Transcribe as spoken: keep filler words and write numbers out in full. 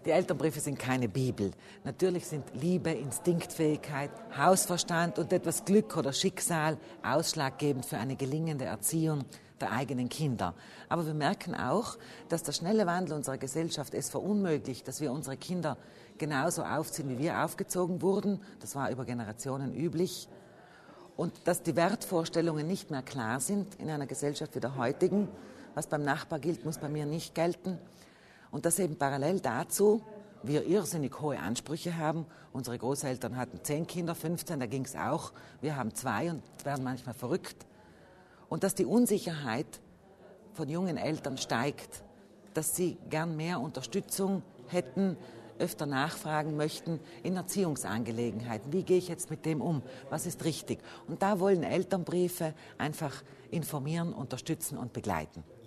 Die Elternbriefe sind keine Bibel. Natürlich sind Liebe, Instinktfähigkeit, Hausverstand und etwas Glück oder Schicksal ausschlaggebend für eine gelingende Erziehung der eigenen Kinder. Aber wir merken auch, dass der schnelle Wandel unserer Gesellschaft es verunmöglicht, dass wir unsere Kinder genauso aufziehen, wie wir aufgezogen wurden. Das war über Generationen üblich. Und dass die Wertvorstellungen nicht mehr klar sind in einer Gesellschaft wie der heutigen. Was beim Nachbar gilt, muss bei mir nicht gelten. Und dass eben parallel dazu wir irrsinnig hohe Ansprüche haben. Unsere Großeltern hatten zehn Kinder, fünfzehn, da ging es auch. Wir haben zwei und werden manchmal verrückt. Und dass die Unsicherheit von jungen Eltern steigt, dass sie gern mehr Unterstützung hätten, öfter nachfragen möchten in Erziehungsangelegenheiten. Wie gehe ich jetzt mit dem um? Was ist richtig? Und da wollen Elternbriefe einfach informieren, unterstützen und begleiten.